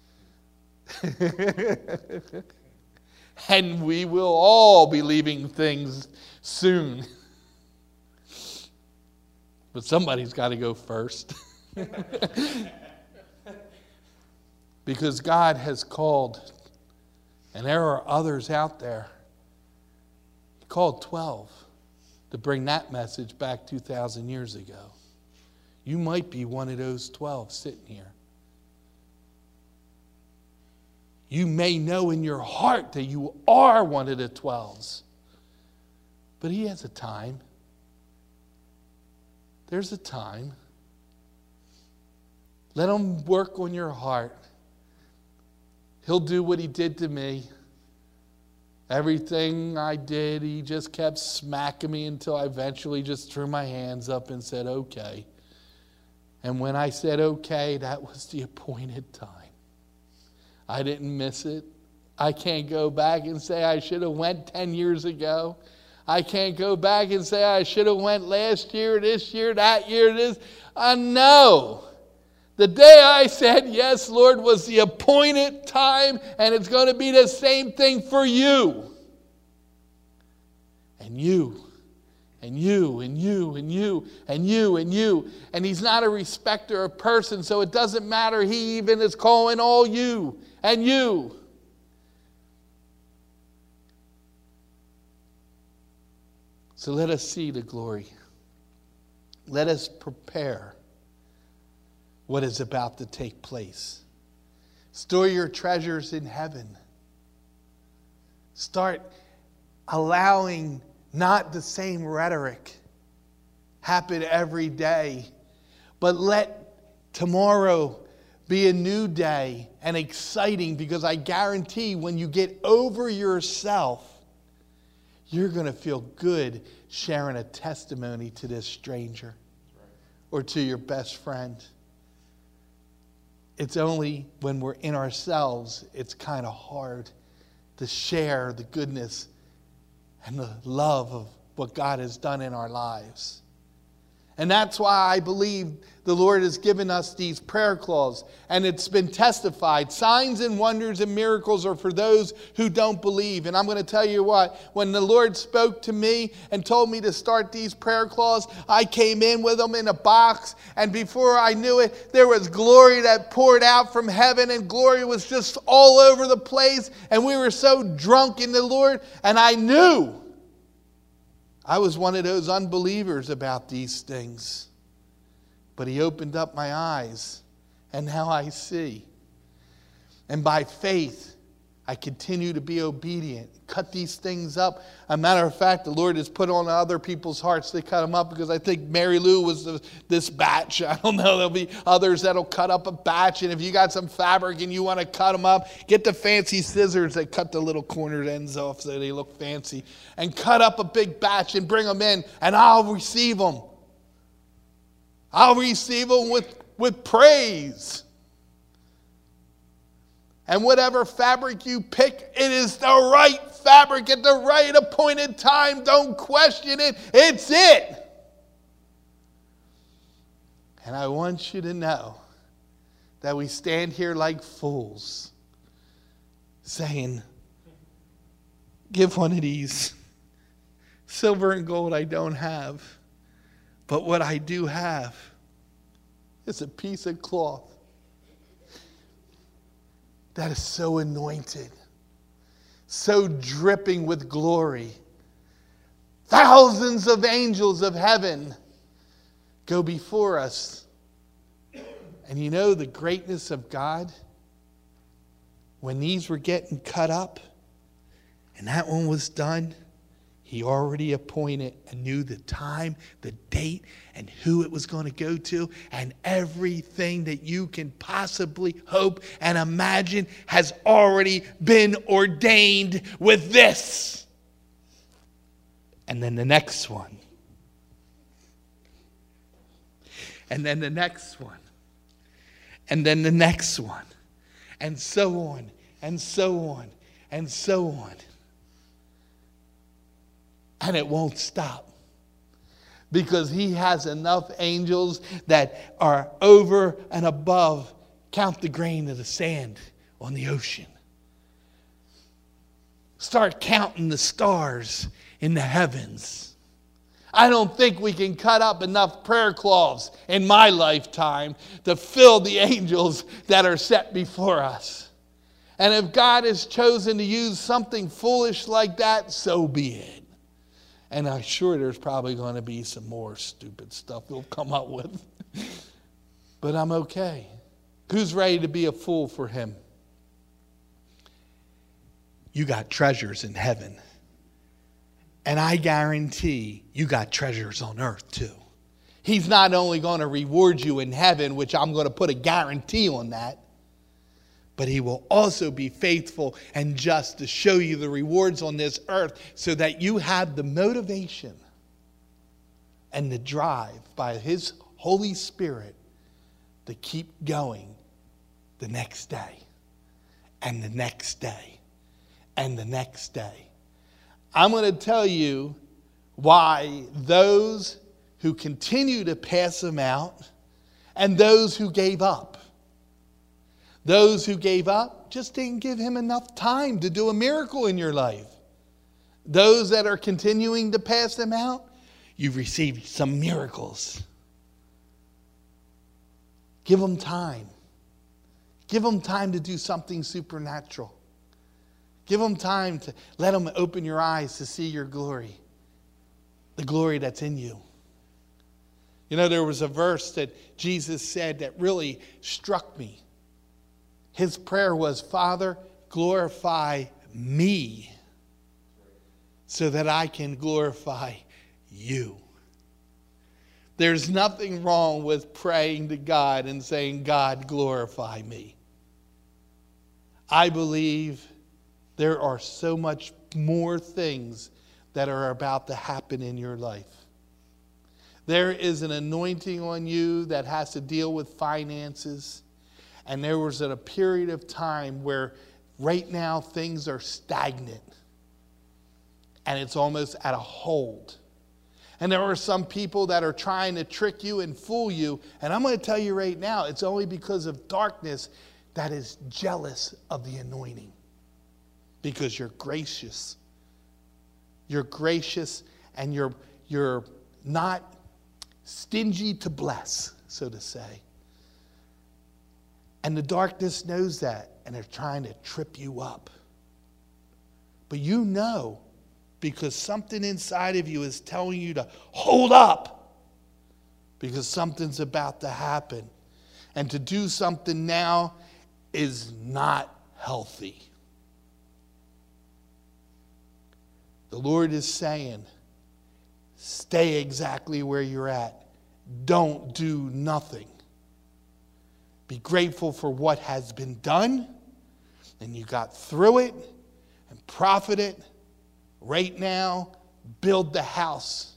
And we will all be leaving things soon. But somebody's got to go first. Because God has called, and there are others out there. He called 12 to bring that message back 2,000 years ago. You might be one of those 12 sitting here. You may know in your heart that you are one of the 12s. But he has a time. There's a time. Let him work on your heart. He'll do what he did to me. Everything I did, he just kept smacking me until I eventually just threw my hands up and said, okay. And when I said okay, that was the appointed time. I didn't miss it. I can't go back and say I should have went 10 years ago. I can't go back and say I should have went last year, this year, that year, this. No. The day I said yes, Lord, was the appointed time, and it's going to be the same thing for you. And you. And you, and you, and you, and you, and you. And he's not a respecter of person, so it doesn't matter. He even is calling all you and you. So let us see the glory. Let us prepare what is about to take place. Store your treasures in heaven. Start allowing not the same rhetoric happen every day, but let tomorrow be a new day and exciting, because I guarantee when you get over yourself, you're going to feel good sharing a testimony to this stranger or to your best friend. It's only when we're in ourselves, it's kind of hard to share the goodness and the love of what God has done in our lives. And that's why I believe the Lord has given us these prayer clauses. And it's been testified. Signs and wonders and miracles are for those who don't believe. And I'm going to tell you what, when the Lord spoke to me and told me to start these prayer clauses, I came in with them in a box. And before I knew it, there was glory that poured out from heaven. And glory was just all over the place. And we were so drunk in the Lord. And I knew I was one of those unbelievers about these things. But he opened up my eyes, and now I see. And by faith, I continue to be obedient. Cut these things up. As a matter of fact, the Lord has put on other people's hearts to cut them up, because I think Mary Lou was this batch. I don't know. There'll be others that'll cut up a batch. And if you got some fabric and you want to cut them up, get the fancy scissors that cut the little cornered ends off so they look fancy. And cut up a big batch and bring them in, and I'll receive them. I'll receive them with praise. And whatever fabric you pick, it is the right fabric at the right appointed time. Don't question it. It's it. And I want you to know that we stand here like fools saying, give one of these. Silver and gold I don't have. But what I do have is a piece of cloth that is so anointed, so dripping with glory. Thousands of angels of heaven go before us. And you know the greatness of God? When these were getting cut up and that one was done, he already appointed and knew the time, the date, and who it was going to go to. And everything that you can possibly hope and imagine has already been ordained with this. And then the next one. And then the next one. And then the next one. And so on, and so on, and so on. And it won't stop. Because he has enough angels that are over and above. Count the grain of the sand on the ocean. Start counting the stars in the heavens. I don't think we can cut up enough prayer cloths in my lifetime to fill the angels that are set before us. And if God has chosen to use something foolish like that, so be it. And I'm sure there's probably going to be some more stupid stuff they'll come up with. But I'm okay. Who's ready to be a fool for him? You got treasures in heaven. And I guarantee you got treasures on earth too. He's not only going to reward you in heaven, which I'm going to put a guarantee on that, but he will also be faithful and just to show you the rewards on this earth so that you have the motivation and the drive by his Holy Spirit to keep going the next day and the next day and the next day. I'm going to tell you why those who continue to pass them out and those who gave up. Those who gave up just didn't give him enough time to do a miracle in your life. Those that are continuing to pass them out, you've received some miracles. Give them time. Give them time to do something supernatural. Give them time to let them open your eyes to see your glory. The glory that's in you. You know, there was a verse that Jesus said that really struck me. His prayer was, Father, glorify me so that I can glorify you. There's nothing wrong with praying to God and saying, God, glorify me. I believe there are so much more things that are about to happen in your life. There is an anointing on you that has to deal with finances. And there was a period of time where right now things are stagnant. And it's almost at a hold. And there are some people that are trying to trick you and fool you. And I'm going to tell you right now, it's only because of darkness that is jealous of the anointing. Because you're gracious. You're gracious and you're not stingy to bless, so to say. And the darkness knows that, and they're trying to trip you up. But you know, because something inside of you is telling you to hold up, because something's about to happen. And to do something now is not healthy. The Lord is saying, stay exactly where you're at. Don't do nothing. Be grateful for what has been done, and you got through it and profited. Right now, build the house.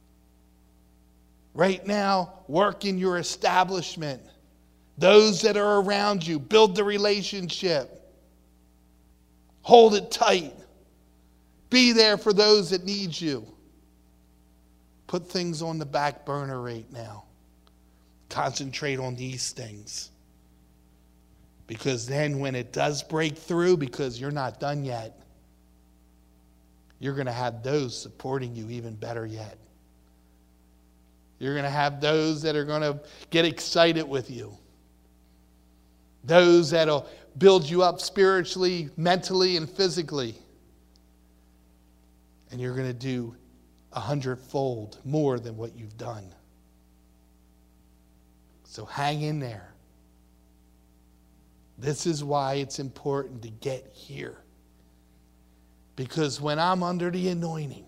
Right now, work in your establishment. Those that are around you, build the relationship. Hold it tight. Be there for those that need you. Put things on the back burner right now. Concentrate on these things. Because then when it does break through, because you're not done yet, you're going to have those supporting you even better yet. You're going to have those that are going to get excited with you. Those that will build you up spiritually, mentally, and physically. And you're going to do 100-fold more than what you've done. So hang in there. This is why it's important to get here. Because when I'm under the anointing,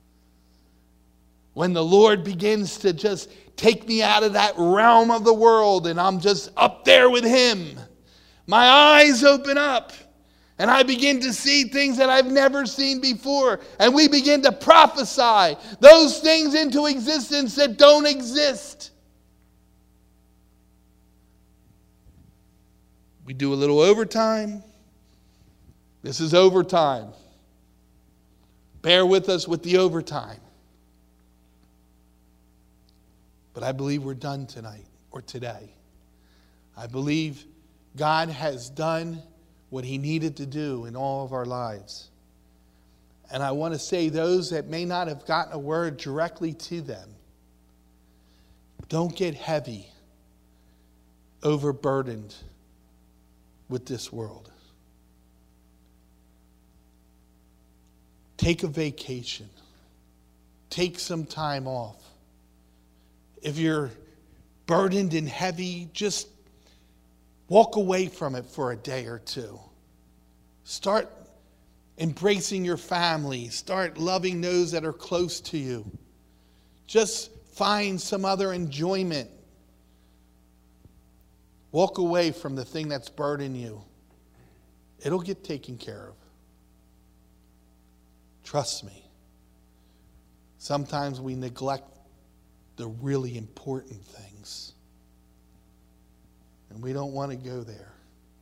when the Lord begins to just take me out of that realm of the world and I'm just up there with Him, my eyes open up and I begin to see things that I've never seen before. And we begin to prophesy those things into existence that don't exist. We do a little overtime. This is overtime. Bear with us with the overtime. But I believe we're done tonight or today. I believe God has done what He needed to do in all of our lives. And I want to say those that may not have gotten a word directly to them, don't get heavy, overburdened with this world. Take a vacation. Take some time off. If you're burdened and heavy, just walk away from it for a day or two. Start embracing your family. Start loving those that are close to you. Just find some other enjoyment. Walk away from the thing that's burdening you. It'll get taken care of. Trust me. Sometimes we neglect the really important things. And we don't want to go there.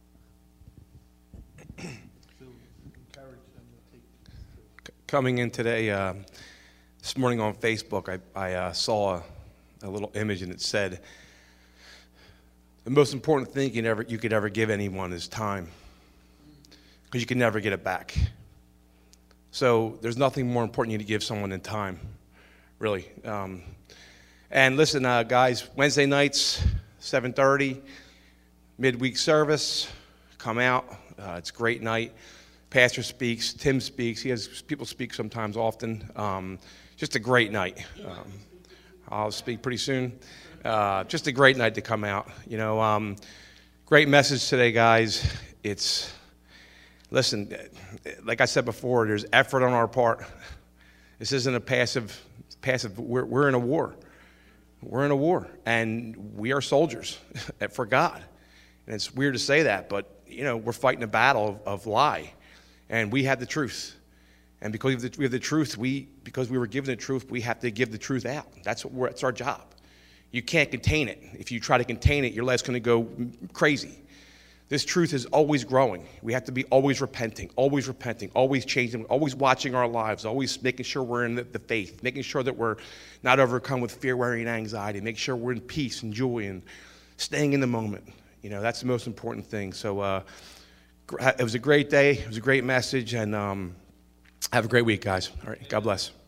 So encourage them to take. Coming in today, this morning on Facebook, I saw a little image and it said, the most important thing you could ever give anyone is time. Because you can never get it back. So there's nothing more important you to give someone than time, really. And listen, guys, Wednesday nights, 7:30, midweek service, come out. It's a great night. Pastor speaks, Tim speaks. He has people speak sometimes often. Just a great night. I'll speak pretty soon. Just a great night to come out. You know, great message today, guys. Listen, like I said before, there's effort on our part. This isn't a passive. We're in a war. We're in a war, and we are soldiers for God. And it's weird to say that, but you know, we're fighting a battle of lie, and we have the truth. And because we have the truth, because we were given the truth, we have to give the truth out. That's our job. You can't contain it. If you try to contain it, your life's going to go crazy. This truth is always growing. We have to be always repenting, always changing, always watching our lives, always making sure we're in the faith, making sure that we're not overcome with fear, worry, and anxiety, make sure we're in peace and joy and staying in the moment. You know, that's the most important thing. So it was a great day. It was a great message. And have a great week, guys. All right. God bless.